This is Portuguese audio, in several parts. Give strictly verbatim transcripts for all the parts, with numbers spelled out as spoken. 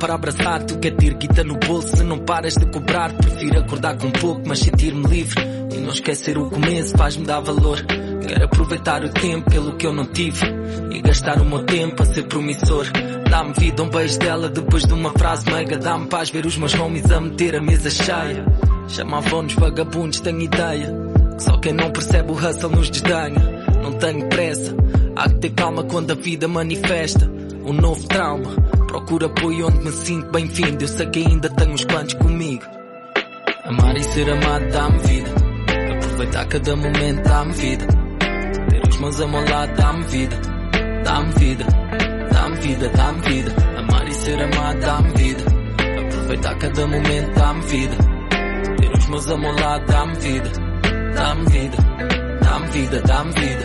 para abraçar-te. O que é ter guita no bolso se não paras de cobrar? Prefiro acordar com pouco, mas sentir-me livre e não esquecer o começo faz-me dar valor. Quero aproveitar o tempo pelo que eu não tive e gastar o meu tempo a ser promissor. Dá-me vida, um beijo dela depois de uma frase meiga. Dá-me paz ver os meus homies a meter a mesa cheia. Chamavam-nos vagabundos, tenho ideia que só quem não percebe o hustle nos desdenha. Não tenho pressa, há que ter calma quando a vida manifesta um novo trauma. Procuro apoio onde me sinto bem-vindo. Eu sei que ainda tenho uns quantos comigo. Amar e ser amado dá-me vida. Aproveitar cada momento dá-me vida. Ter os meus ao meu lado dá-me vida. Dá-me vida, dá-me vida, dá-me vida. Amar e ser amado dá-me vida. Aproveitar cada momento dá-me vida. Ter os meus ao meu lado dá-me vida. Dá-me vida, dá-me vida, dá-me vida.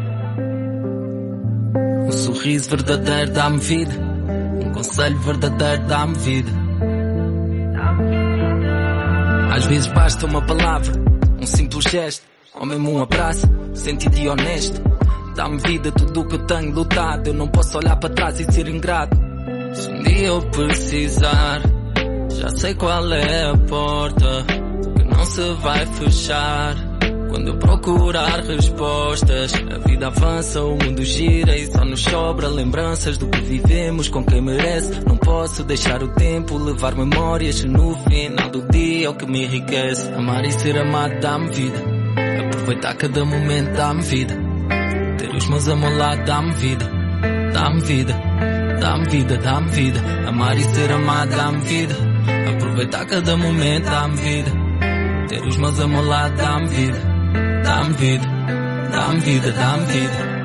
Um sorriso verdadeiro dá-me vida. Um conselho verdadeiro dá-me vida. Às vezes basta uma palavra, um simples gesto, ou mesmo um abraço, sentido e honesto. Dá-me vida tudo o que eu tenho lutado. Eu não posso olhar para trás e ser ingrato. Se um dia eu precisar, já sei qual é a porta que não se vai fechar. Quando eu procurar respostas, a vida avança, o mundo gira e só nos sobra lembranças do que vivemos com quem merece. Não posso deixar o tempo levar memórias. No final do dia é o que me enriquece. Amar e ser amado dá-me vida. Aproveitar cada momento dá-me vida. Ter os meus ao meu lado dá-me vida. Dá-me vida, dá-me vida, dá-me vida. Amar e ser amado dá-me vida. Aproveitar cada momento dá-me vida. Ter os meus ao meu lado dá-me vida. Dá-me vida, dá-me vida, dá-me vida.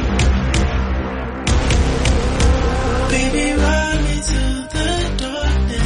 Baby, ride me to the darkness.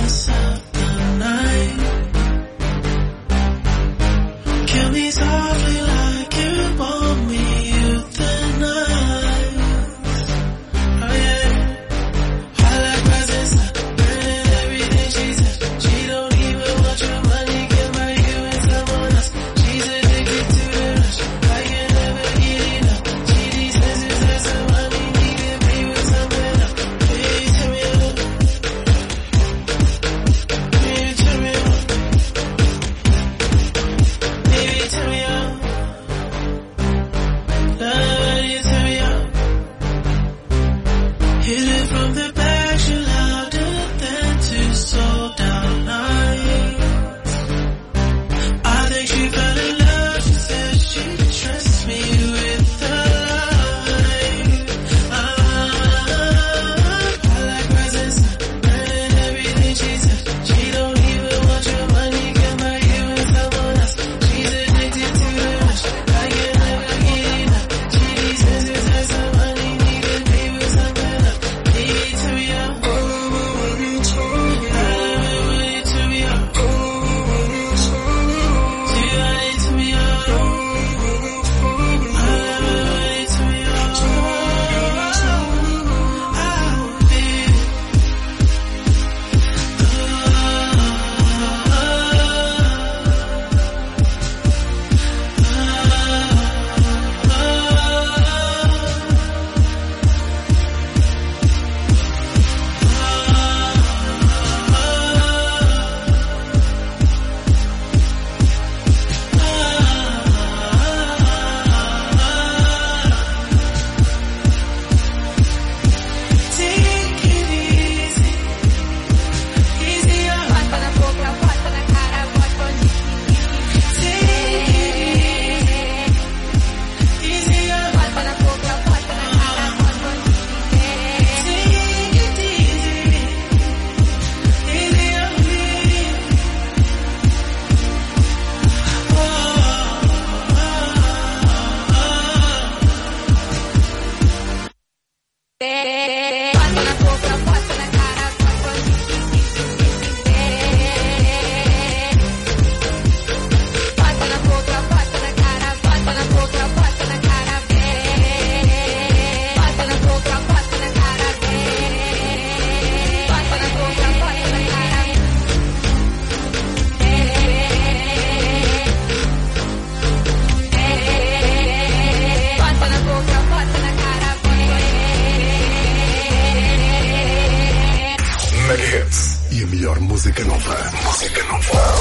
melhor música nova. Música nova.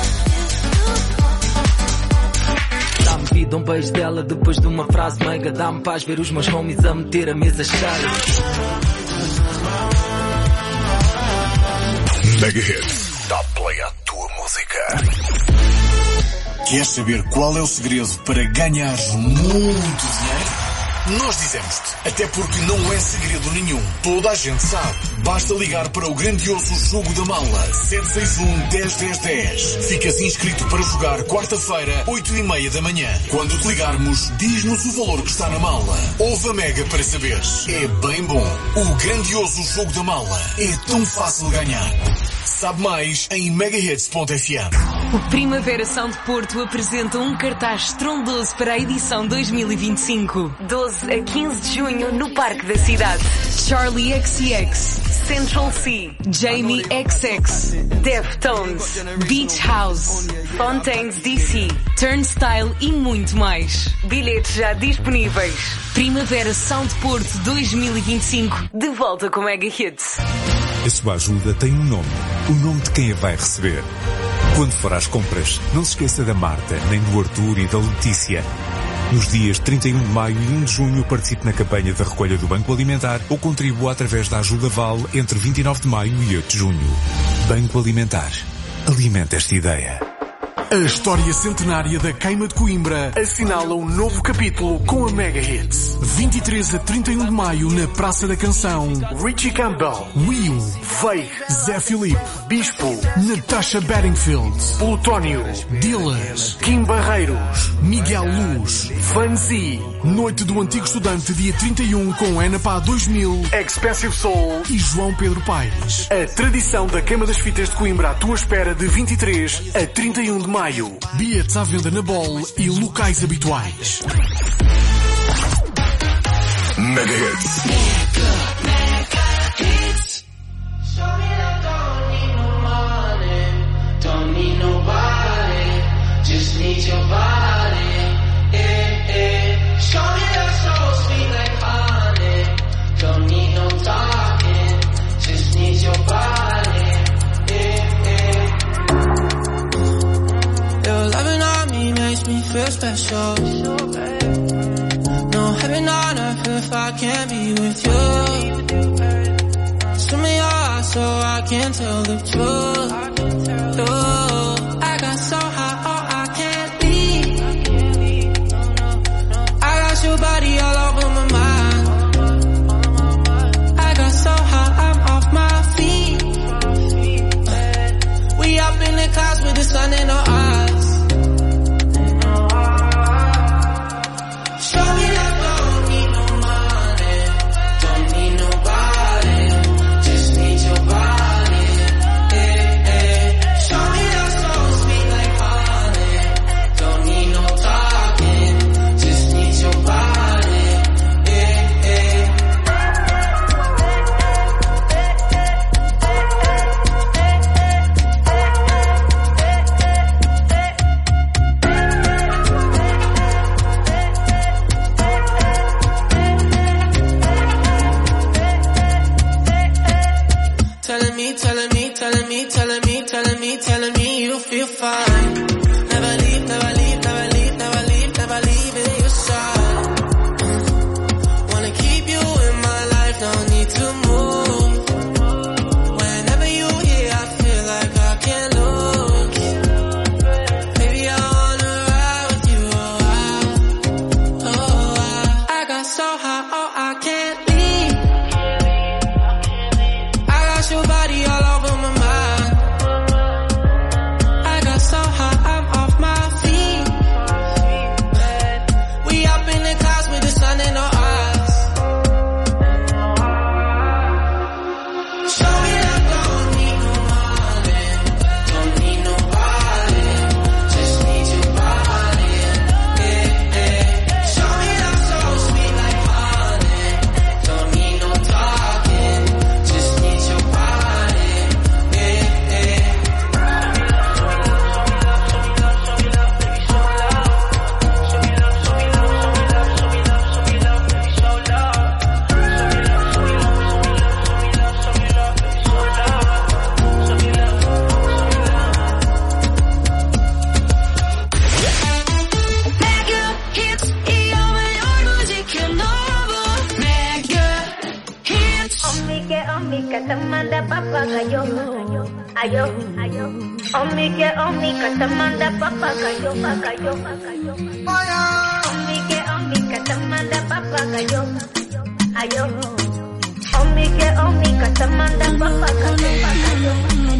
Dá-me vida, um beijo dela depois de uma frase meiga. Dá-me paz ver os meus homies a meter a mesa cheia. Mega Hits. Dá play à tua música. Queres saber qual é o segredo para ganhar muito dinheiro? Nós dizemos-te, até porque não é segredo nenhum. Toda a gente sabe. Basta ligar para o grandioso Jogo da Mala. sete seis um, um zero, um zero, um zero. Ficas inscrito para jogar quarta-feira, oito e meia da manhã. Quando te ligarmos, diz-nos o valor que está na mala. Ouve a Mega para saberes. É bem bom. O grandioso Jogo da Mala é tão fácil de ganhar. Sabe mais em megahits ponto f m. O Primavera Sound Porto apresenta um cartaz estrondoso para a edição dois mil e vinte e cinco. doze a quinze de junho no Parque da Cidade. Charlie X C X, Central C, Jamie X X, Deftones, Beach House, Fontaines D C, Turnstile e muito mais. Bilhetes já disponíveis. Primavera Sound Porto dois mil e vinte e cinco. De volta com Mega Hits. A sua ajuda tem um nome. O nome de quem a vai receber. Quando for às compras, não se esqueça da Marta, nem do Arthur e da Letícia. Nos dias trinta e um de maio e um de junho participe na campanha da recolha do Banco Alimentar ou contribua através da Ajuda Val entre vinte e nove de maio e oito de junho. Banco Alimentar. Alimenta esta ideia. A história centenária da Queima de Coimbra assinala um novo capítulo com a Mega Hits. vinte e três a trinta e um de maio na Praça da Canção. Richie Campbell, Will, Veig, Zé Filipe, Bispo, Natasha Bedingfield, Plutónio, Dillas, Kim Barreiros, Miguel Luz, Vanzi. Noite do Antigo Estudante, dia trinta e um, com Ana Pá dois mil, Expensive Soul e João Pedro Paes. A tradição da Queima das Fitas de Coimbra à tua espera de vinte e três a trinta e um de maio. Bilhetes à venda na Bol e locais habituais. Mega Hits. Mega, Mega Hits. Show me that don't need no money, don't need nobody, just need your body. Eh, eh. Show me that soul sweet like honey, don't need no talking, just need your body. Eh, eh. Your loving on me makes me feel special. No heaven on earth if I can't be with you. Swim me your eyes so I can tell the truth. Oh, I got so high, oh I can't leave. I got your body all over my mind. I got so high, I'm off my feet. We up in the clouds with the sun in our eyes. ayo, ayo. Omike, omika, tamanda papa kayo, kayo, kayo. Omike, omika, tamanda papa kayo, ayo. Omike, omika, tamanda papa kayo, kayo.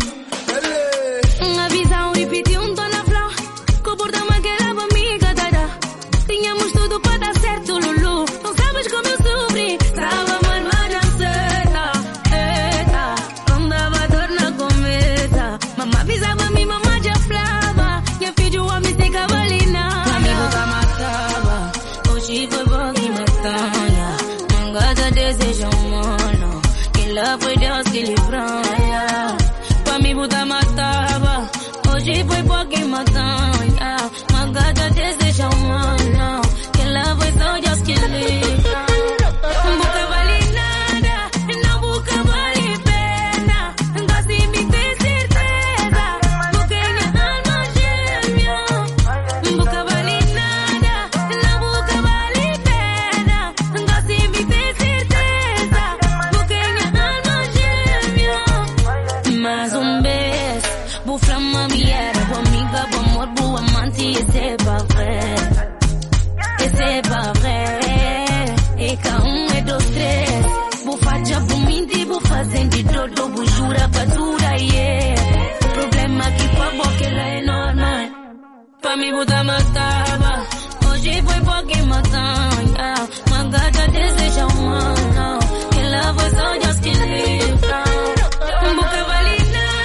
Uma visão repetiu um tom na flor. Comporta-me que era amiga, dada. Tínhamos tudo para dar certo, Lulu. Não sabes como eu sofri. Estava marmada, certa, eita. Andava dor na cometa. Mamãe avisava-me, mamãe já falava. Minha filha, o homem sem cavalina. Amigo da matava. Hoje foi bom que matanha. Mangada deseja um mano. Que lá foi Deus que livrou. Amigo da matava, hoje foi pouco e matanha. Mangada deseja humana, que lá foi só Deus que livra. Boca vale nada, não boca vale pena. Gosto de me ter certeza, porque minha alma gêmea. Boca vale nada, não boca vale pena. Gosto de me ter certeza, porque minha alma gêmea. Mas um Vou flama miera, vou amiga, vou amor, vou amante, esse é pas vrai. Esse é pas vrai. E cá um é dos três. Vou fazer, vou mentir, vou fazer de todo, vou jurar pra dura, yeah. Problema que pra boca ela é normal. Pra mim botar matava, hoje foi pouco matanha. Mangada deseja humana, que lá foi só Deus que livra. Boca vale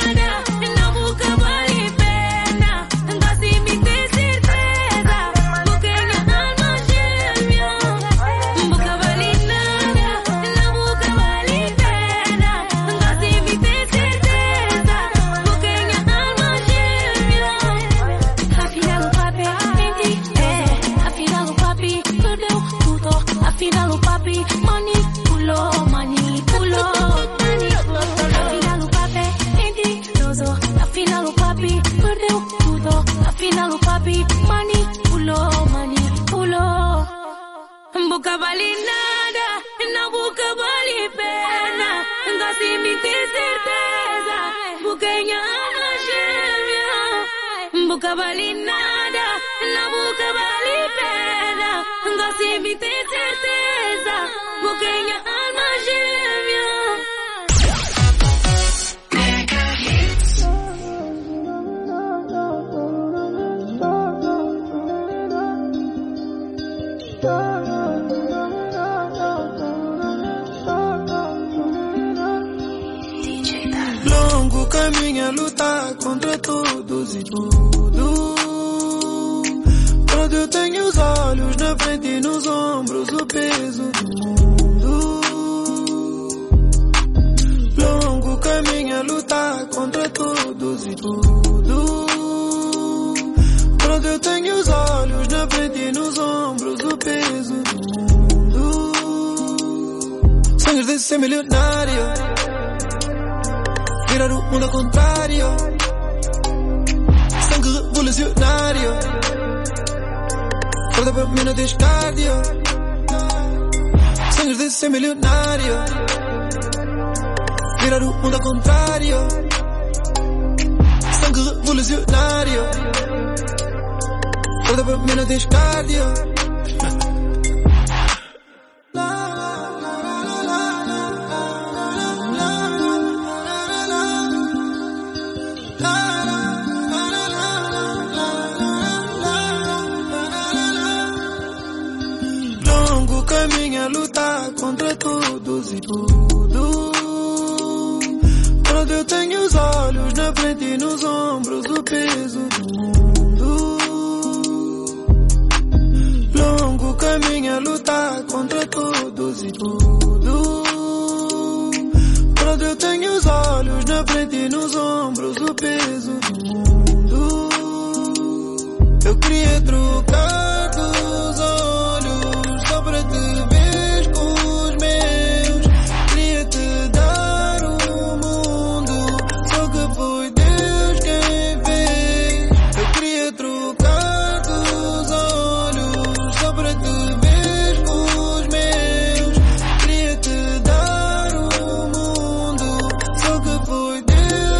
afinal o papi manipulou, manipulou, manipulou. Afinal o papi mentiroso, afinal o papi perdeu tudo. Afinal o papi manipulou, manipulou. Boca vale nada, não boca vale pena. Gosto de me ter certeza, porque minha alma gêmea. Boca vale nada, não boca vale pena. Gosto de me ter certeza, porque minha alma gêmea. Longo caminho a lutar contra todos e tudo. Quando eu tenho os olhos na frente e nos ombros o peso do mundo. Longo caminho a lutar contra todos e tudo. Quando eu tenho os olhos na frente e nos ombros o peso do mundo. Sonhos de ser milionário, virar o mundo ao contrário. Sangue revolucionário, corda para mim não tens cardio. Sonhos de ser milionário, virar o mundo ao contrário. Sangue revolucionário, corda para mim não tens cardio. Caminho a lutar contra todos e tudo. Quando eu tenho os olhos na frente e nos ombros o peso do mundo. Longo caminho a lutar contra todos e tudo. Quando eu tenho os olhos na frente e nos ombros o peso do mundo. Eu queria trocar dos olhos só para te ver com os meus. Queria te dar o mundo, só que foi Deus quem fez. Eu queria trocar dos olhos só para te ver com os meus. Queria te dar o mundo, só que foi Deus.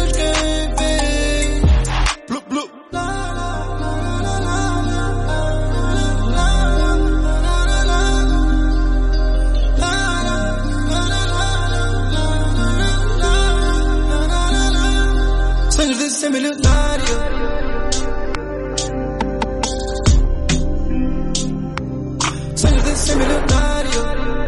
Sonhos de ser milionário. Sonhos de ser milionário.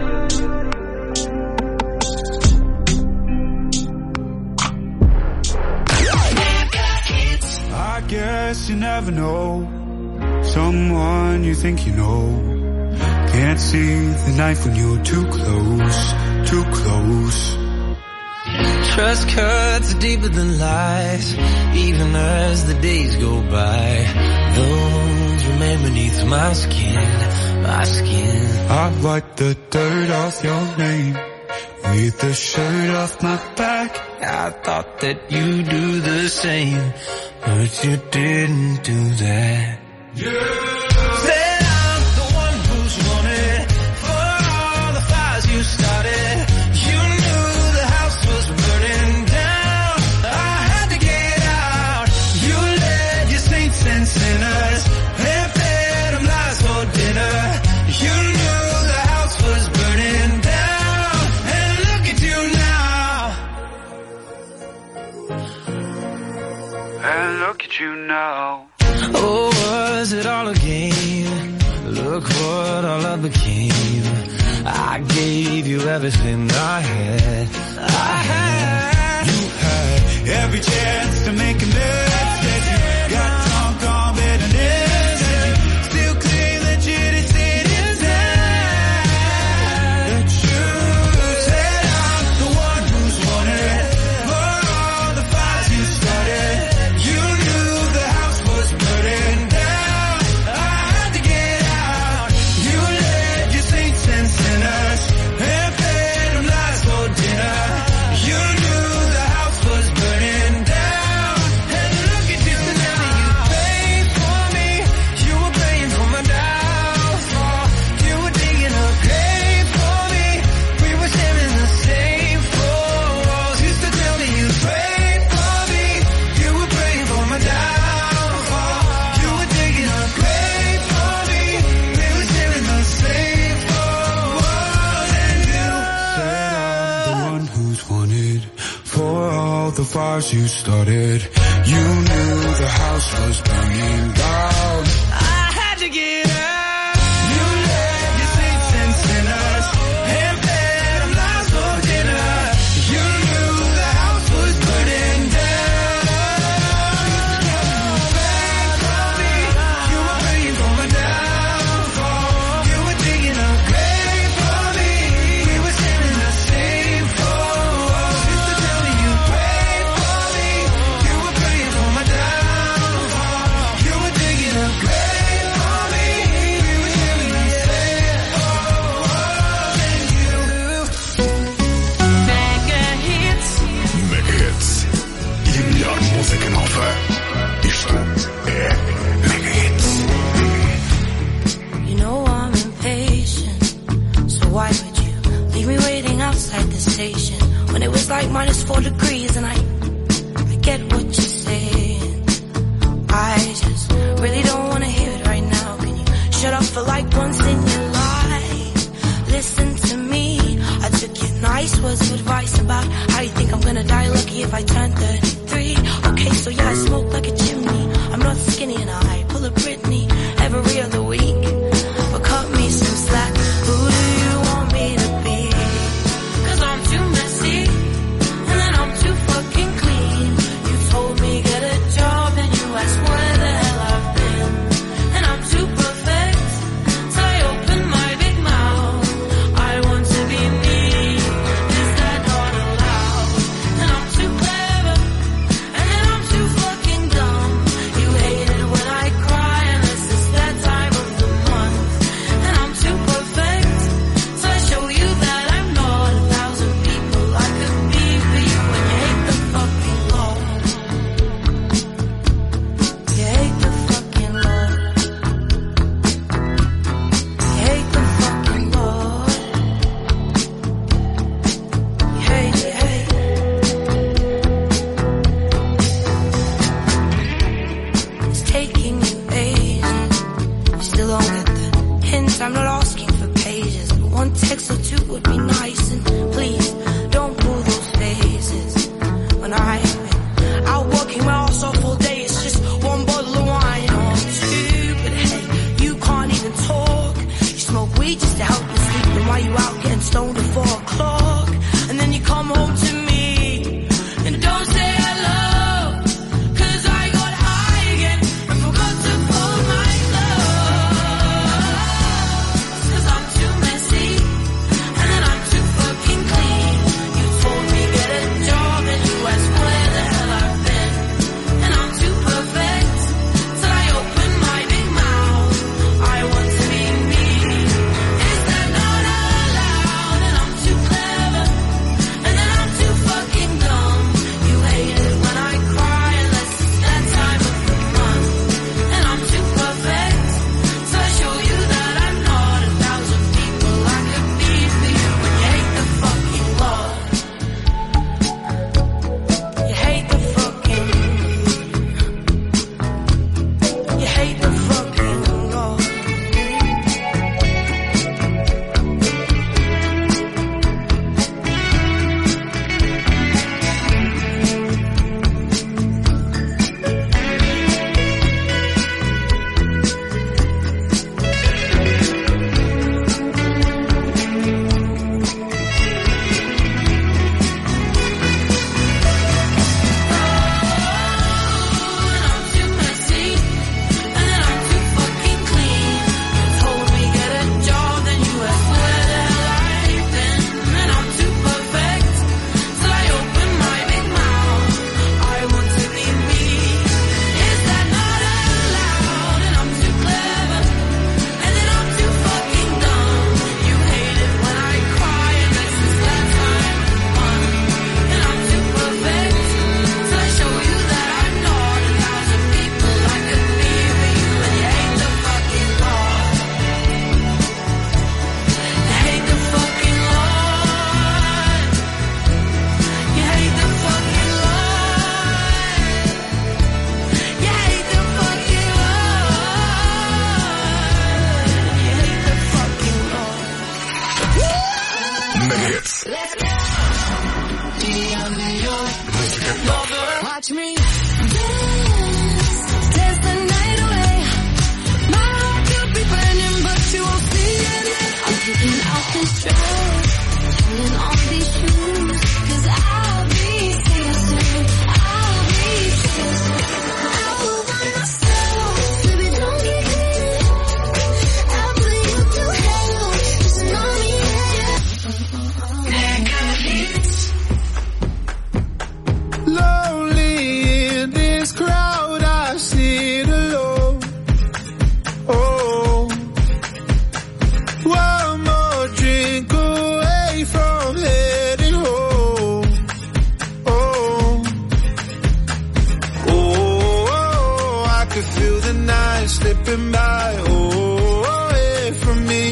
I guess you never know someone you think you know. Can't see the knife when you're too close, too close. Trust cuts deeper than lies, even as the days go by. Those remain beneath my skin, my skin. I wipe the dirt off your name with the shirt off my back. I thought that you'd do the same, but you didn't do that. Yeah. Said I'm the one who's wanted for all the fires you started. You knew the house was burning down. I had to get out. You led your saints and sinners and fed them lies for dinner. You knew the house was burning down, and look at you now. And look at you now. Oh, was it all a game? Look what all I became. I gave you everything I had. I had. You had every chance to make amends. That you got drunk on bitterness. And you still claim that you didn't see it inside. That you said I'm the one who's wanted for all the fires you started. You knew the house was burning down. I had to get out. You led your saints and sinners and fed them lies for dinner. You knew the house was burning down, and look at you now. You paid for me. You were paying for my downfall. You were digging a grave for me. We were sharing the same four walls. Used to tell me you prayed for me. You were praying for my downfall. You were digging a grave for me. We were sharing the same four walls, and you said I'm the one who's wanted for all the fires you started. You knew the house was burning down. I had to get out. You led your saints and sinners and fed them lies for dinner. You knew the house was burning down. You prayed for me. You were praying for my downfall. You were digging a grave for me. We were sharing the same four walls. Used to tell me you prayed for me. You were praying for my downfall. You were digging a grave for me. We were sharing the same four walls, and you. Mega Hits. Mega Hits. E a melhor música nova. Isto é Mega Hits. You know I'm impatient, so why would you leave me waiting outside the station when it was like minus four degrees? And I, I get what you're saying. I just really don't want to hear it right now. Can you shut up for like once in your life? Listen to me. I took your nice words of advice about how you think I'm gonna die lucky if I turn thirty-three. Okay, so yeah, I smoke like a chimney. I'm not skinny and I pull a Britney every other week. But cut me some slack. Who do you want me to be? 'Cause I'm too messy, and then I'm too fucking clean. You told me get a job, and you asked where the hell I've been. And I'm too perfect, so I open my big mouth. I want to be me. Is that not allowed? And I'm too clever, and then I'm too fucking dumb. dance the night away. My heart could be burning, but you won't see it. I'm taking off this dress, putting on these shoes, 'cause I'll be seeing soon. I'll be seeing soon. I'll find myself, baby, don't get it. I'll put you through hell, just know me. Lonely in this crowd, I sit alone. Oh, one more drink away from heading home. Oh, oh, I could feel the night slipping by. Oh, away from me,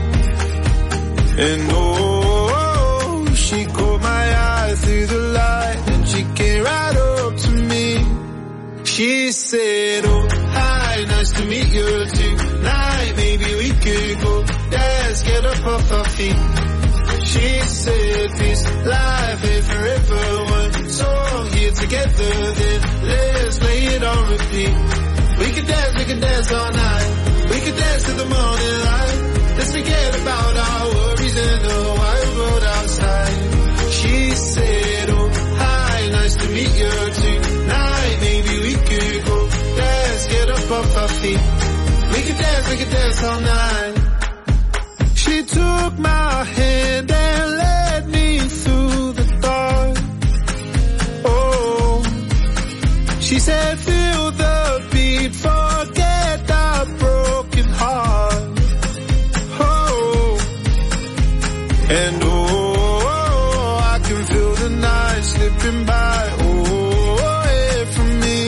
and oh, she caught my eye through the light, and she came right up to me. She said, oh, hi, nice to meet you tonight. Maybe we could go dance, get up off our feet. She said, this life ain't forever. One song here together, then let's play it on repeat. We could dance, we could dance all night. We could dance to the morning light. Let's forget about our worries and the wild world outside. She said, oh, hi, nice to meet you tonight. Maybe we could go dance, get up off our feet. We could dance, we could dance all night. She took my hand and led me through the dark. Oh, she said, feel the beat, forget that broken heart. Oh, and oh, I can feel the night slipping by. Oh, away from me,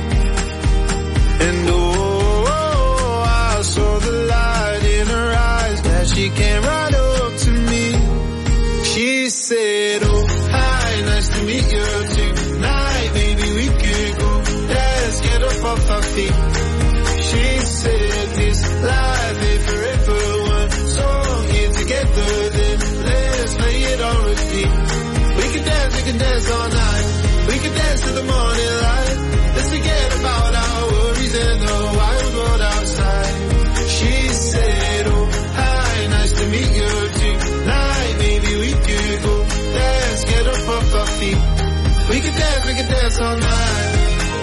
and oh, I saw the light in her eyes that she came right up to me. She said, oh, hi, nice to meet you tonight. Maybe we could go dance, get up off our feet. She said, this life ain't forever. One song here together, then let's play it on repeat. We can dance, we can dance all night. We can dance to the morning light. Let's forget about our worries and the wild world outside. She said, oh, hi, nice to meet you tonight. Maybe we could go dance, get up off our feet. We can dance, we can dance all night.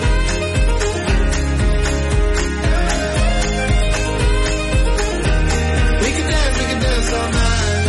We can dance, we can dance all night.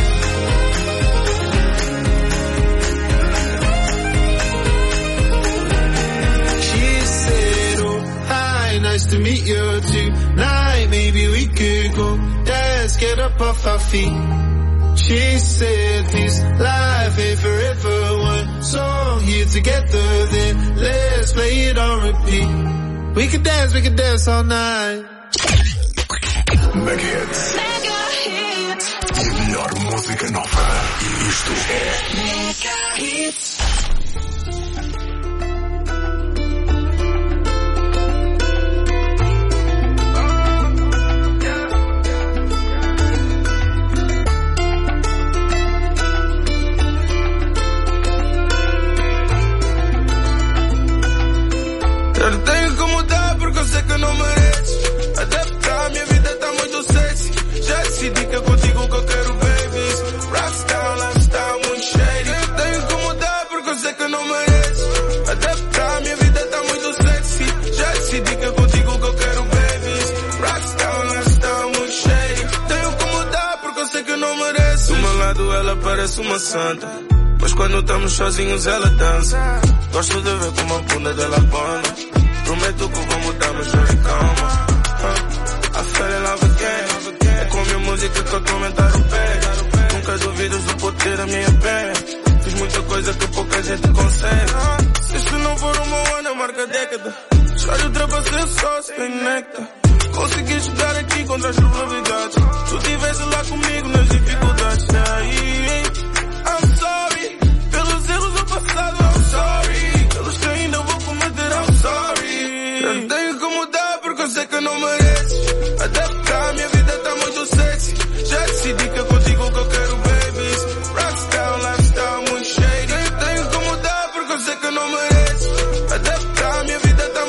She said, oh, hi, nice to meet you tonight. Maybe we could go dance, get up off our feet. She said, this life ain't forever. One song here together, then let's play it on repeat. We can dance, we can dance all night. Mega Hits. Mega Hits. A melhor música nova. Isto é Mega Hits. Eu não tenho como mudar porque eu sei que eu não mereço. Adaptar, minha vida tá muito sexy. Já decidi que é contigo que eu quero, babies. Rockstar, lifestyle, muito shady. Eu não tenho como mudar porque eu sei que eu não mereço. Adaptar, minha vida tá muito sexy. Já decidi que é contigo que eu quero, babies. Rockstar, lifestyle, muito shady. Tenho como mudar porque eu sei que eu não mereço. Do meu lado ela parece uma santa, mas quando estamos sozinhos ela dança. Gosto de ver como a bunda dela bona. Prometo que vou mudar, mas hoje calma. uh, I fell in love again. É com a minha música que eu tô a aumentar o pé. Nunca duvidas do poder da minha pé. Fiz muita coisa que pouca gente consegue. Se isto não for uma ano, marca década. Já lhe ultrapassei só se conecta. Consegui chegar aqui contra as probabilidades. Se tu estivesse lá comigo nas dificuldades. Aí, I'm sorry pelos erros do passado, I'm sorry pelos que ainda vou cometer, I'm sorry. Eu não tenho como mudar porque eu sei que eu não mereço. Adaptar, minha vida tá muito sexy. Já decidi que é contigo que eu quero, babies. Rockstar, lifestyle, muito shady. Eu tenho como mudar porque eu sei que eu não mereço. Adaptar, minha vida tá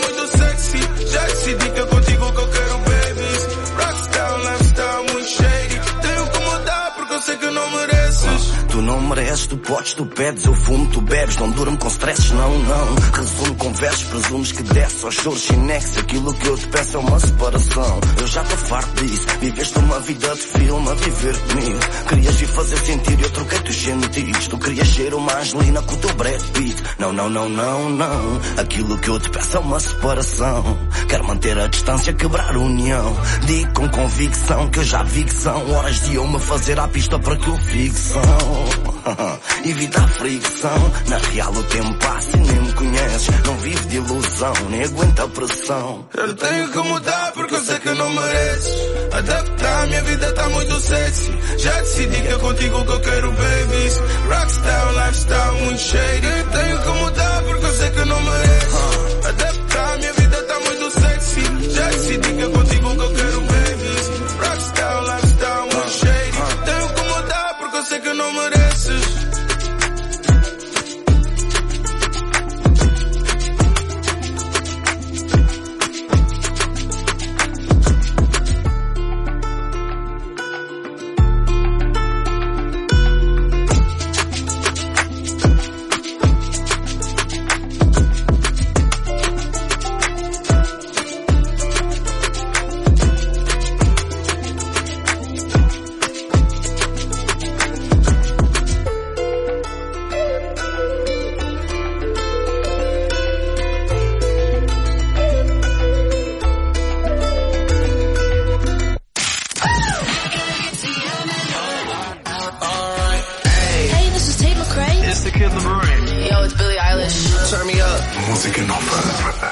mereces. Tu podes, tu pedes, eu fumo, tu bebes. Não durmo com stresses, não, não. Resumo com versos, presumes que desce aos choros chinex. Aquilo que eu te peço é uma separação. Eu já tô farto disso. Viveste uma vida de filme a viver comigo. Querias vir fazer sentir, eu troquei-te os sentidos. Tu querias ser uma Angelina com o teu Brad Pitt. Não, não, não, não, não. Aquilo que eu te peço é uma separação. Quero manter a distância, quebrar a união. Digo com convicção que eu já vi que são horas de eu me fazer à pista para que eu fique são. Evita a fricção. Na real o tempo passa e nem me conheces. Não vivo de ilusão, nem aguento a pressão. Eu tenho que mudar porque eu sei que não mereces. Adaptar, minha vida tá muito sexy. Já decidi que é contigo que eu quero babies. Rockstar, lifestyle muito shady. Eu tenho que mudar porque eu sei que não mereces. Adaptar, minha vida tá muito sexy. Já decidi que é contigo que eu quero babies. Rockstar, lifestyle muito shady. Tenho que mudar porque eu sei que não mereces. Música nova.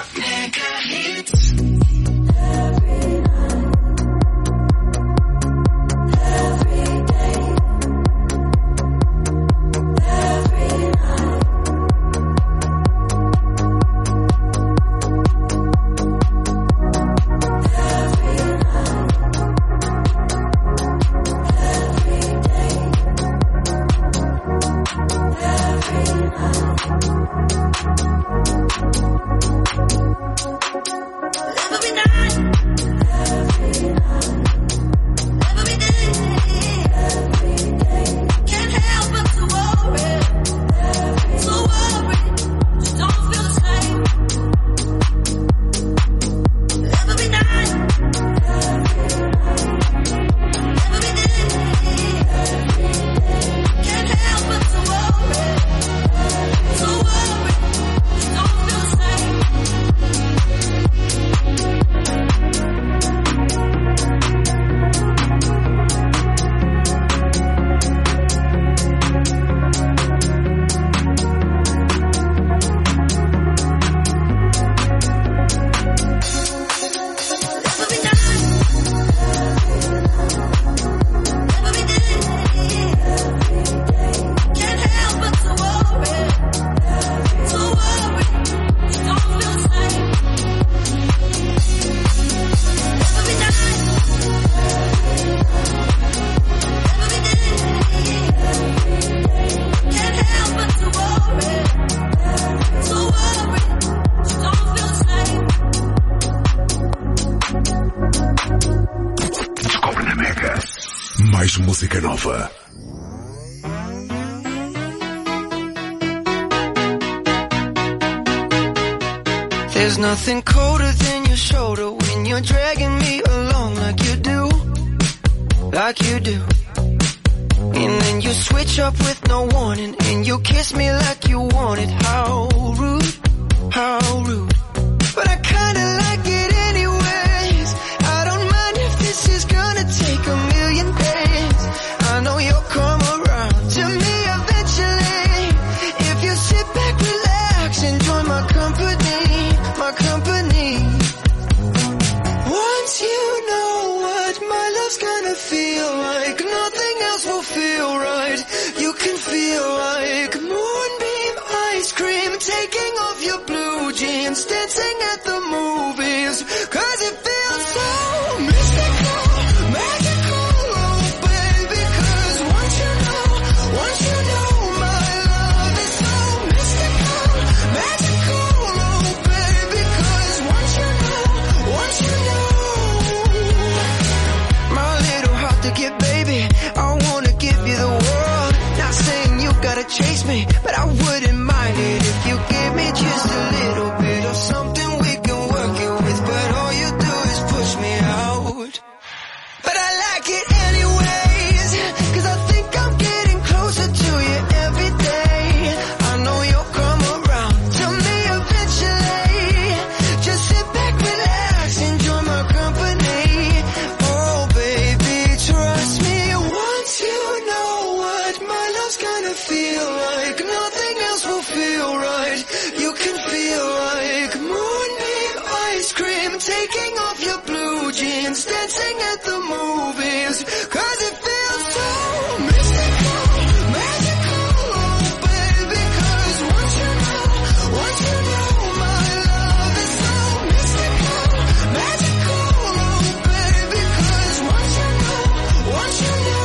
Mais música nova. There's nothing colder than your shoulder when you're dragging me along like you do, like you do. And then you switch up with no warning and you kiss me like you want it. How rude, how rude. But I kinda like it anyways. I don't mind if this is gonna take a million days. I know you'll come around to me eventually. If you sit back, relax, enjoy my company, my company. Once you know what my love's gonna feel like, nothing else will feel right. You can feel like moonbeam ice cream, taking off your blue jeans. friends dancing at the movies, cause it feels so mystical, magical, oh baby, cause once you know, once you know my love is so mystical, magical, oh baby, cause once you know, once you know.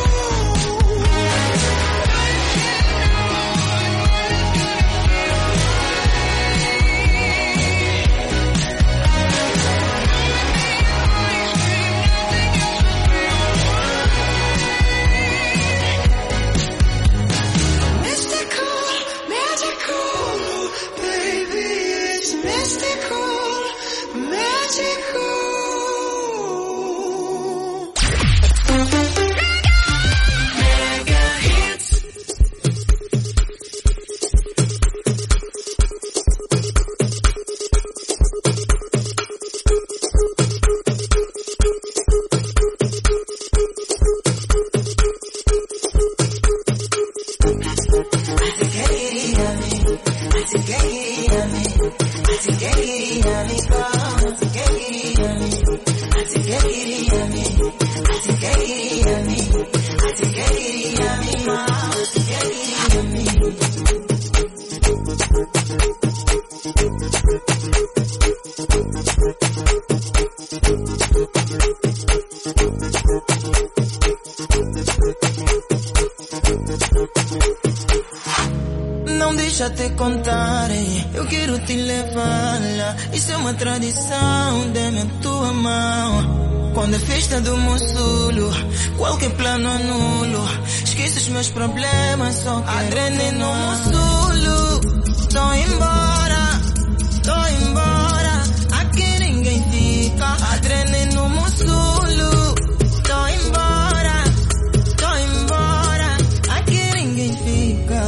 Não deixa te contar, eu quero te levar lá. Isso é uma tradição, dê-me a tua mão. Quando é festa do Monsulo, qualquer plano anulo. Esqueça os meus problemas, só quero adrenalina no Monsulo. Tô embora, tô embora. Aqui ninguém fica. Adrenalina no Monsulo. Tô embora, tô embora. Aqui ninguém fica.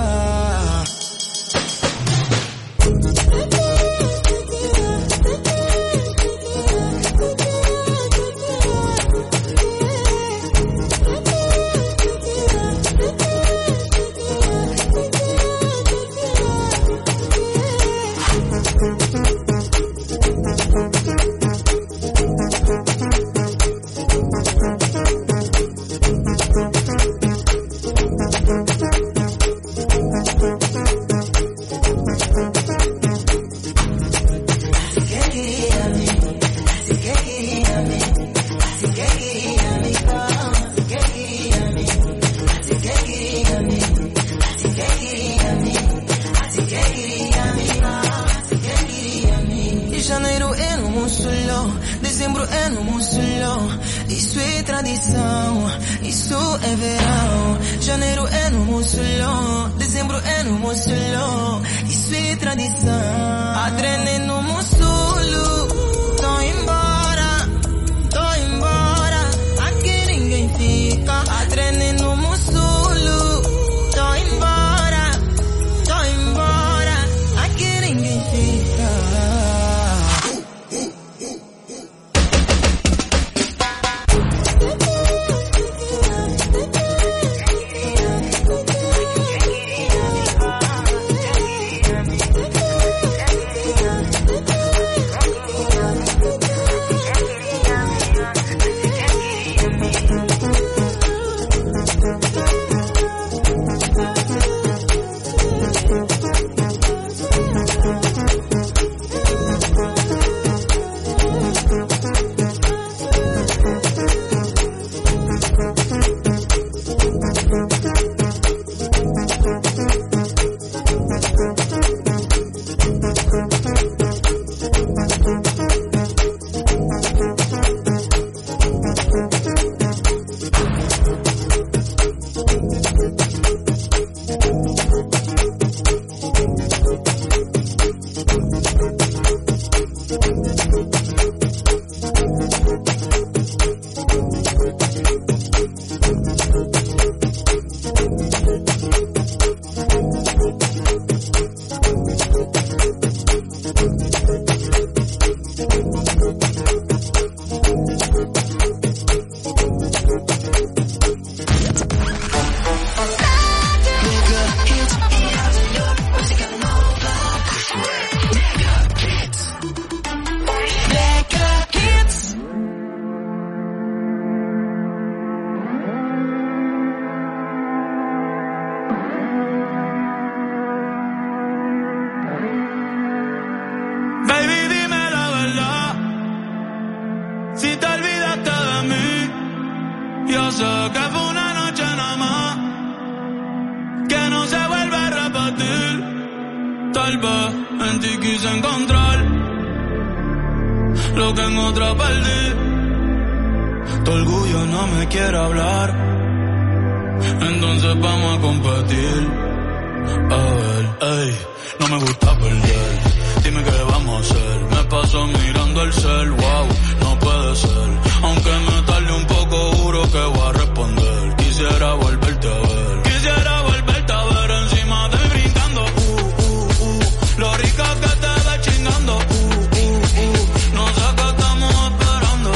Janeiro é no Monsulo, dezembro é no Monsulo. Isso é tradição, isso é verão. Janeiro é no Monsulo, dezembro é no Monsulo. Isso é tradição. Adrenalina no Monsulo. Tô embora, tô embora. Aqui ninguém fica. Adrenalina no Monsulo. Tô embora, tô embora. Aqui ninguém fica. Tal vez en ti quise encontrar lo que en otra perdí. Tu orgullo no me quiere hablar, entonces vamos a competir. A ver, ey, no me gusta perder. Dime qué vamos a hacer. Me paso mirando el cel, wow, no puede ser. Aunque me tarde un poco, juro que voy a responder. Quisiera volverte a ver. Quisiera volverte a ver encima de mí brincando. Uh, uh, uh. Lo rica que te ves chingando. Uh, uh, uh. No sé qué estamos esperando.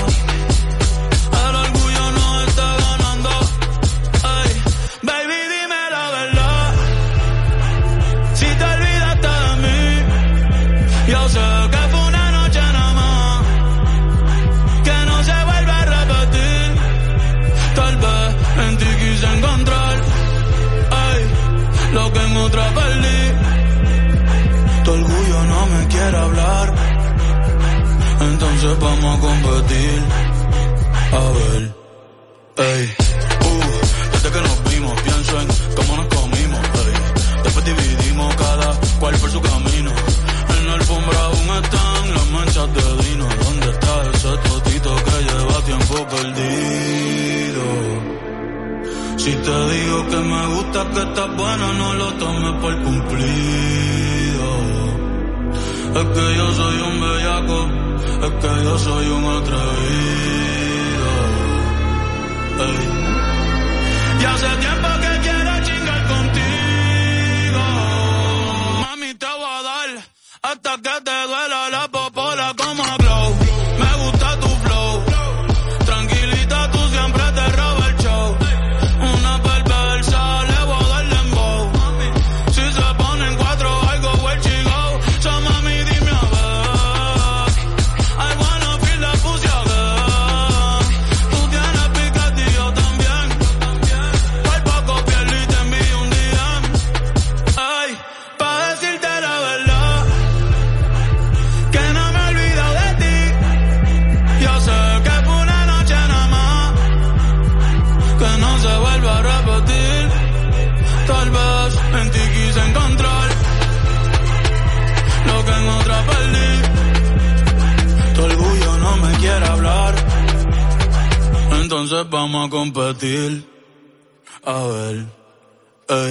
El orgullo nos está ganando. Ay, baby, dime la verdad. Si te olvidaste de mí, yo sé que fue una noche nada más, que no se vuelve a repetir. Tal vez en ti quise encontrar, ay, lo que en otra perdí. Tu orgullo no me quiere hablar, entonces vamos a competir. A ver, ey, uh, desde que nos vimos pienso en cómo nos comimos, ey. Después dividimos cada cual por su camino. En la alfombra aún están las manchas de vino. ¿Dónde está ese totito que lleva tiempo perdido? Si te digo que me gusta, que estás buena, no lo tomes por cumplido. Es que yo soy un bellaco, es que yo soy un atrevido. Ey. Y hace tiempo que quiero chingar contigo. Mami, te voy a dar hasta que te duela la popola como glow. Me gusta tu flow, tranquilita, tú siempre te robas el show. Una perversa, le voy a dar dembow. Si se ponen cuatro, I go where she go. So mami, dime a ver, I wanna feel the pussy again. Tú tienes picante y yo también. Por poco pierdo y te envío un D M. Ay, pa' decirte la verdad, que no me he olvidado de ti. Yo sé que fue una noche nada más, que no se vuelva a repetir. Tal vez en ti quise encontrar lo que en otra perdí. Tu orgullo no me quiere hablar, entonces vamos a competir. A ver, ey.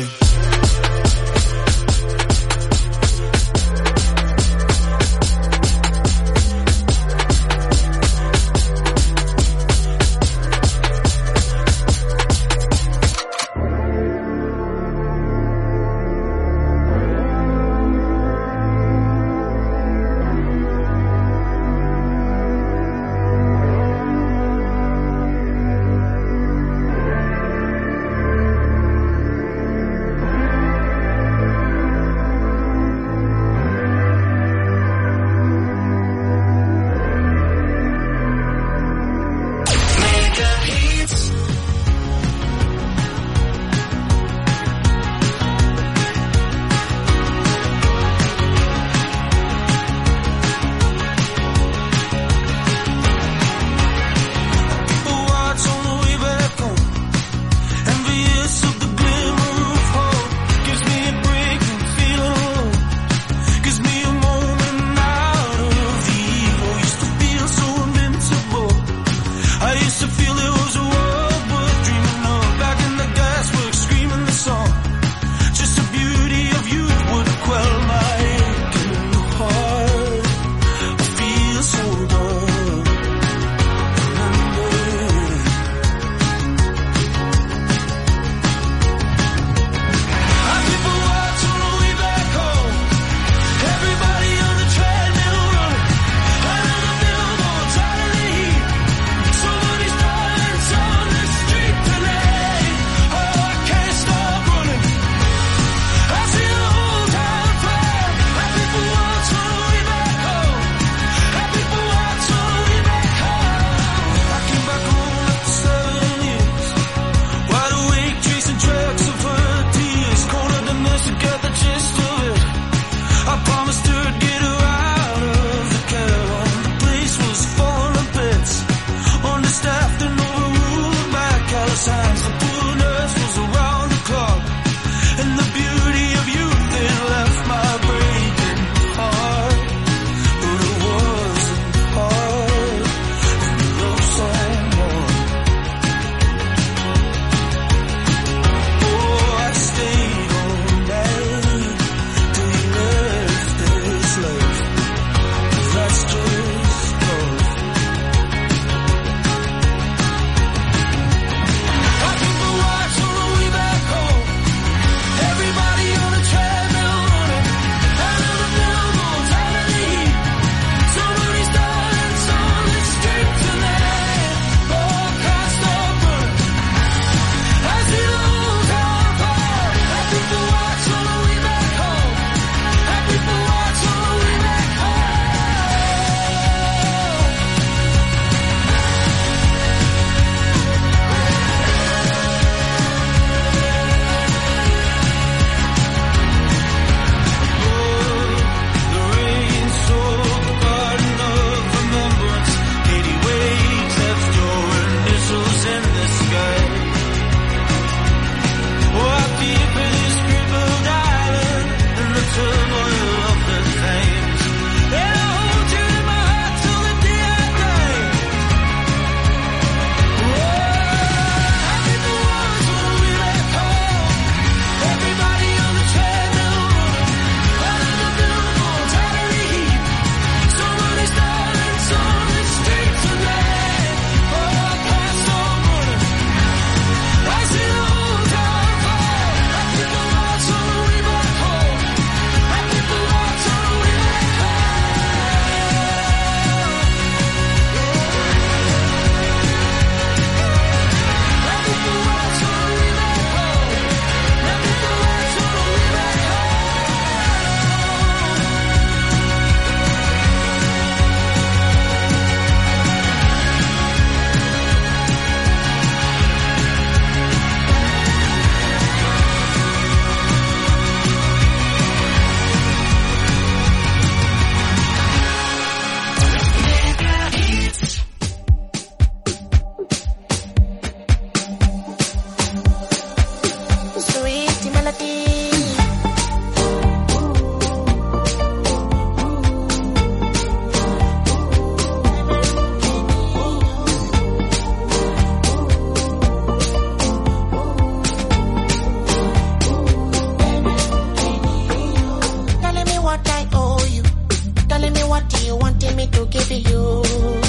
you.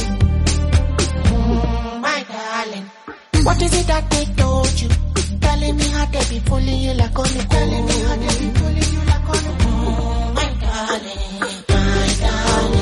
Mm, my darling, what is it that they told you? Telling me how they be fooling you like on me. Telling me how they be fooling you like on me. Mm, my darling, my darling.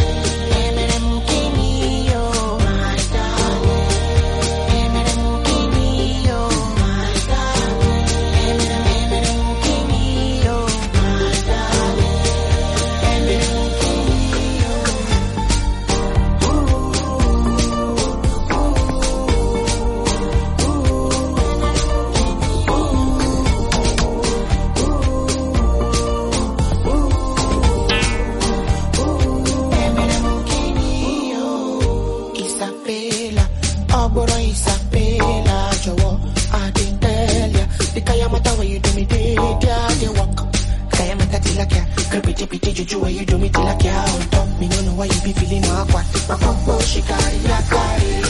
You do me till I can't on top. Me no know why you be feeling awkward. My papa she carry ya carry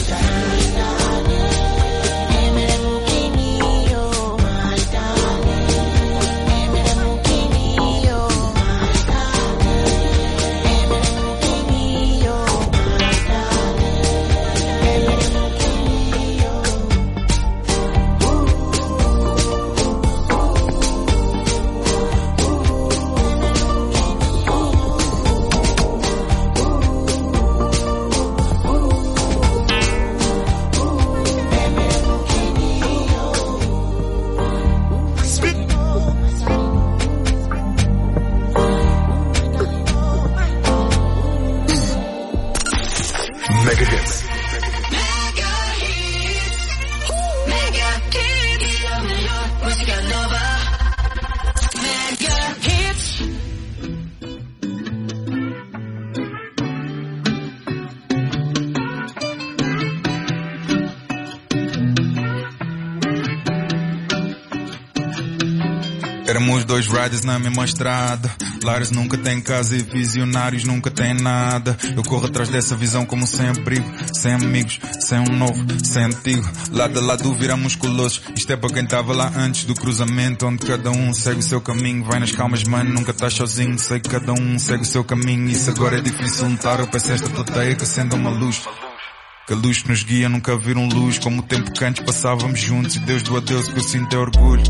Éramos dois riders na mesma estrada. Lares nunca tem casa e visionários nunca tem nada. Eu corro atrás dessa visão como sem abrigo, sem amigos, sem um novo, sem antigo. Lado a lado viramos colossos. Isto é para quem tava lá antes do cruzamento, onde cada um segue o seu caminho. Vai nas calmas, mano, nunca estás sozinho. Sei que cada um segue o seu caminho. Isso agora é difícil notar. Eu peço esta plateia que acenda uma luz. Que a luz que nos guia nunca viram luz. Como o tempo que antes passávamos juntos. E Deus do adeus que eu sinto é orgulho.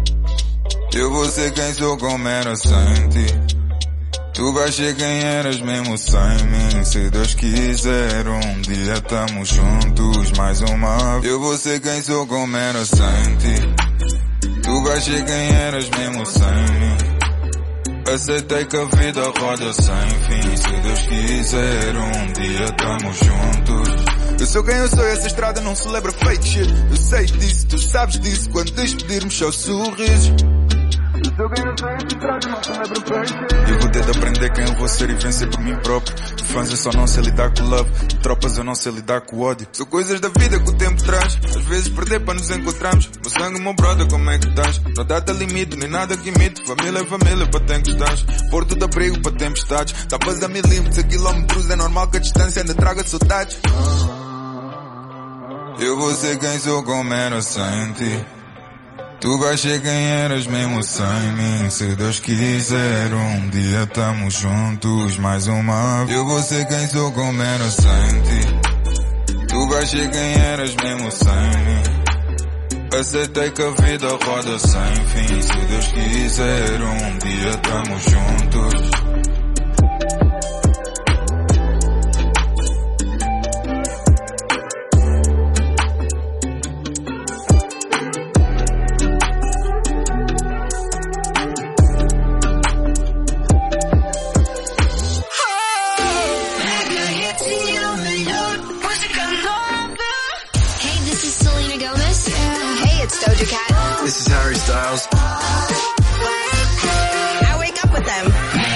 Eu vou ser quem sou como era sem ti. Tu vais ser quem eras mesmo sem mim. Se Deus quiser um dia tamo juntos mais uma vez. Eu vou ser quem sou como era sem ti. Tu vais ser quem eras mesmo sem mim. Aceitei que a vida roda sem fim. Se Deus quiser um dia tamo juntos. Eu sou quem eu sou e essa estrada não celebra fake shit. Eu sei disso, tu sabes disso. Quando despedirmos só sorrisos. Eu vou ter de aprender quem eu vou ser e vencer por mim próprio. De fãs eu só não sei lidar com love. De tropas eu não sei lidar com ódio. São coisas da vida que o tempo traz. Às vezes perder para nos encontrarmos. Meu sangue, meu brother, como é que estás? Não data limite, nem nada que imite. Família é família para quem gostas. Porto de abrigo para tempestades. Tapas a milímetros, a quilómetros. É normal que a distância ainda traga saudades. Eu vou ser quem sou como era sem ti. Tu vais ser quem eras mesmo sem mim. Se Deus quiser um dia tamo juntos mais uma vez. Eu vou ser quem sou como era sem ti. Tu vais ser quem eras mesmo sem mim. Aceitei que a vida roda sem fim. Se Deus quiser um dia tamo juntos. This is Harry Styles. I wake up with them.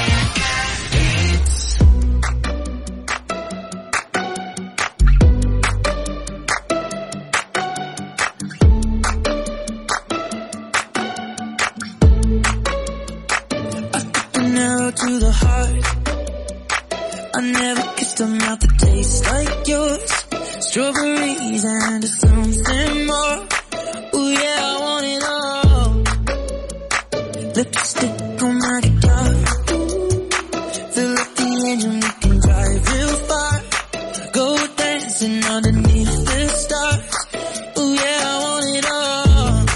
I took an arrow to the heart. I never kissed a mouth that tastes like yours. Strawberries and something more. Ooh yeah, I want it all. Lipstick on my guitar. Fill up the engine, we can drive real far. dancing underneath the stars. Ooh yeah, I want it all.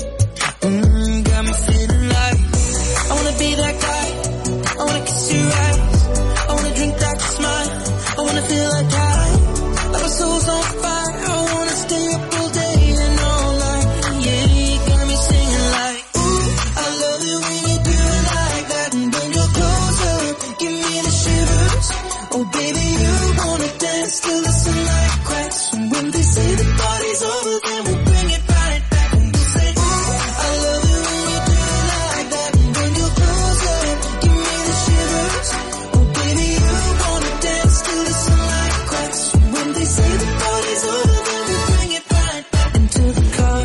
Mm, got me feeling like I wanna be that guy. I wanna kiss your eyes. I wanna drink that smile. I wanna feel like I, like my soul's on fire. I wanna stay up all day and all night. Yeah, you got me singing like, ooh, I love it when you do it like that. And when you're closer, give me the shivers. Oh baby, you wanna dance till the sunlight cracks. And when they say the party's over, then we'll bring it right back. And we'll say, ooh, I love it when you do it like that. And when you're closer, give me the shivers. Oh baby, you wanna dance till the sunlight cracks. And when they say the party's over, then we'll bring it right back. Into the car,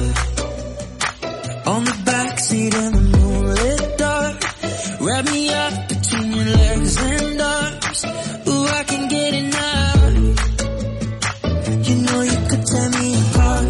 on the backseat in the moonlit dark. Wrap me up between your legs and arms. Ooh, I can get enough. You know you could tear me apart.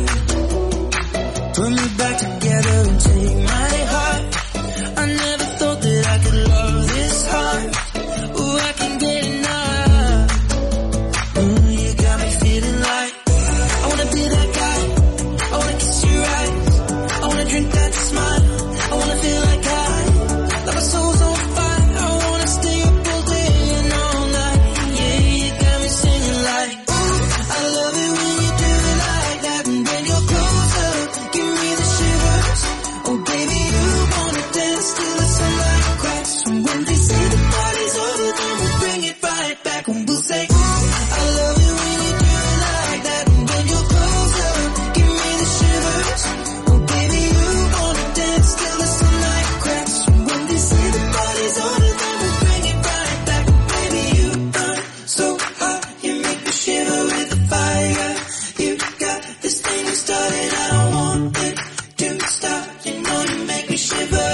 Put me back together and take my heart. I never thought that I could love this hard. Ooh, I can get enough. Ooh, you got me feeling like I wanna be that guy. I wanna kiss your eyes. I wanna drink that smile. I wanna feel like I, like my soul's on fire. I wanna stay up all day and all night. Yeah, you got me singing like, ooh, I love it when you do it like that. And when you're closer, give me the shivers. Oh baby, you wanna dance till the sunlight cracks. And when they say the party's over, then we'll bring it right back. And we'll say, ooh, I love it when you do it like that. And when you're closer, give me the shivers. Oh baby, you wanna dance till the sunlight cracks. And when they say the party's over, then we'll bring it right back. Baby, you burn so hot, you make me shiver with the fire. You got this thing you started, I don't want it to stop. You know you make me shiver.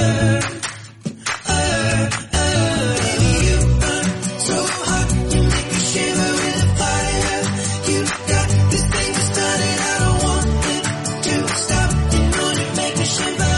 Uh, uh, baby, you burn so hot, you make me shiver with the fire. You got this thing you started, I don't want it to stop. You know you make me shiver.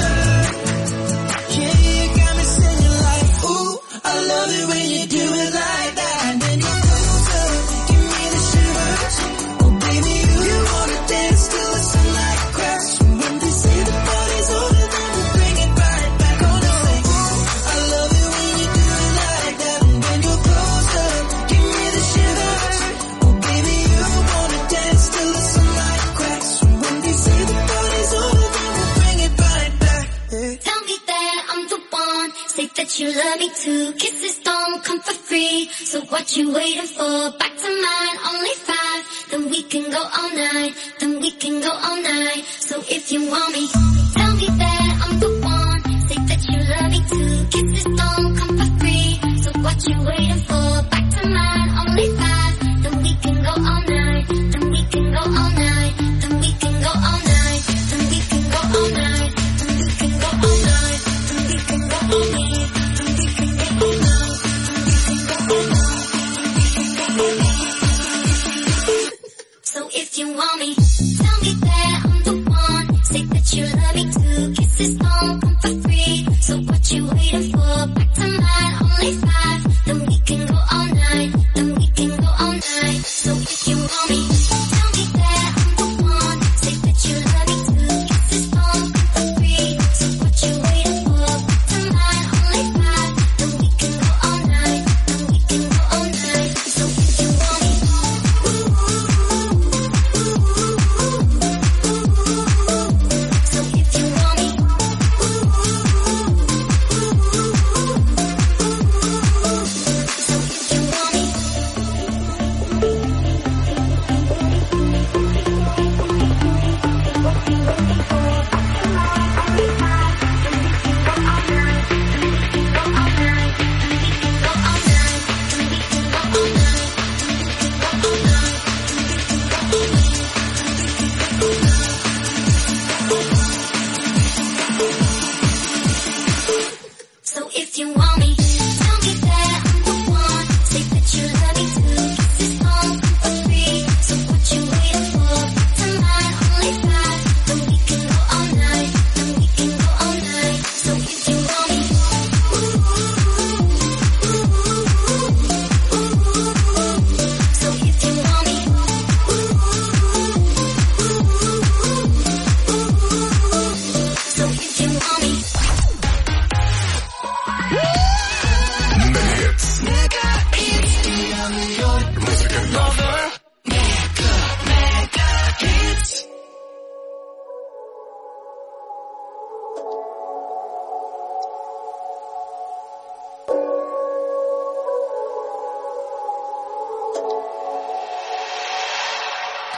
Yeah, you got me singing like, ooh, I love it when you do it like that. And then you're closer, give me the shivers. Oh baby, you wanna dance till the sunlight cracks. And when they say the party's over, then we'll bring it right back. Gonna say, ooh, I love it when you do it like that. And when you're closer, give me the shivers. Oh baby, you wanna dance till the sunlight cracks. And when they say the party's over, then we'll bring it right back. Yeah. Tell me that I'm the one. Say that you love me too. Kisses don't come for free. So what you waiting for? Back to mine, only five. Then we can go all night. Then we can go all night. So if you want me, tell me that I'm the one. Say that you love me too. Kisses don't come for free. So what you waiting for? Back to mine, only five. Then we can go all night. Then we can go all night. Then we can go all night. Then we can go all night. Then we can go all night. Then we can go all night. Then we can go all night. Then we can go all night. So if you want me, tell me that I'm the one. Say that you love me too. Kisses don't come for free. So what you waiting for? Back to mine, only five. Then we can go all night. Then we can go all night. So if you want me, tell me that I'm the one. Say that you love me too. Kisses don't come for free. So what you waiting for? Back to mine, only five. Then we can go all night. Then we can go all night. So if you want me, so if you want me, so if you want me.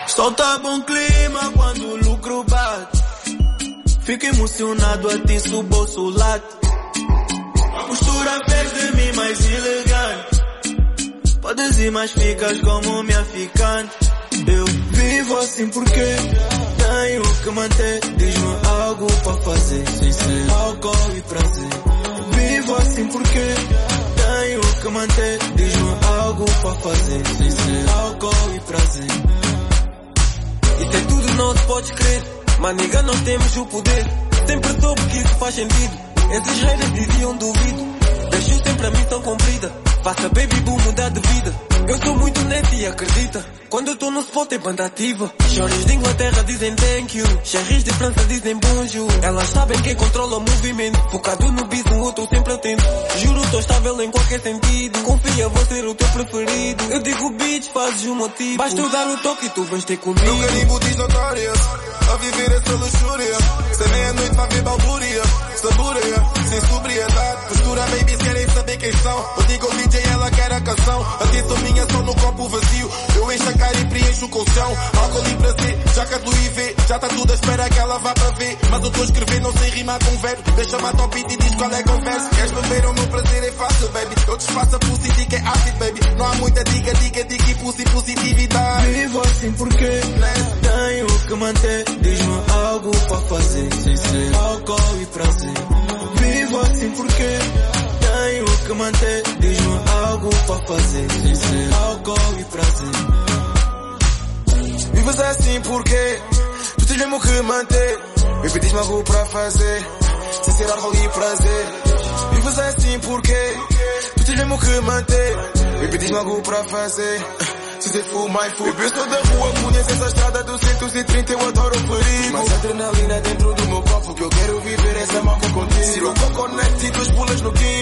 Solta bom clima quando o lucro bate. Fico emocionado, a ti o bolso late. A postura fez de mim mais elegante. Podes ir, mas ficas como minha ficante. Eu vivo assim porque tenho que manter. Diz-me algo para fazer, sem ser álcool e prazer. Vivo assim porque tenho que manter. Diz-me algo para fazer, sem ser álcool e prazer. Isso é tudo, não se pode crer. Mas nigga, nós temos o poder. Sempre soube que isso faz sentido. Esses haters diziam duvido. Deixo sempre a missão cumprida. Faça baby boom mudar de vida. Eu sou muito neto e acredita. Quando eu tô no spot é banda ativa. Choros de Inglaterra dizem thank you. Cherries de França dizem bonjour. Elas sabem quem controla o movimento. Focado no bis, um outro sempre atento. Juro, tô estável em qualquer sentido. Confia, vou ser o teu preferido. Eu digo bitch, fazes o motivo. Basta eu dar o toque e tu vens ter comigo. Meu carimbo diz notorious. A viver essa luxúria. Sem meia-noite vai ver balbúria. Saboreia, sem sobriedade. Postura, baby, querem saber quem são. Eu digo ao D J, ela quer a canção. Atenção minha só no copo vazio. Eu encho a cara e preencho o colchão. Álcool e prazer, já que a Louis V. Já tá tudo à espera que ela vá para ver. Mas eu tô a escrever, não sei rimar com verbo. Deixa-me a top beat e diz qual é que é o verso. Queres beber o meu prazer é fácil, baby. Eu desfaço a pussy, diga é ácido, baby. Não há muita dica, dica, dica e pussy, positividade. Vivo assim porque tenho que manter. Diz-me algo para fazer, sem ser álcool e prazer. Vivo assim porque tenho que manter. Diz-me algo para fazer, sem ser álcool e prazer. Vives assim porque tu tens mesmo que manter. Baby, diz-me algo para fazer, sem ser álcool e prazer. Vives assim porque tu tens mesmo que manter. Baby, diz-me algo para fazer, se você fumar e fumo. Eu sou da rua, conheço essa estrada do cento e trinta, eu adoro o perigo. Mas adrenalina dentro do meu copo, que eu quero viver essa marca contigo. Se o coconete e duas pulas no quinto.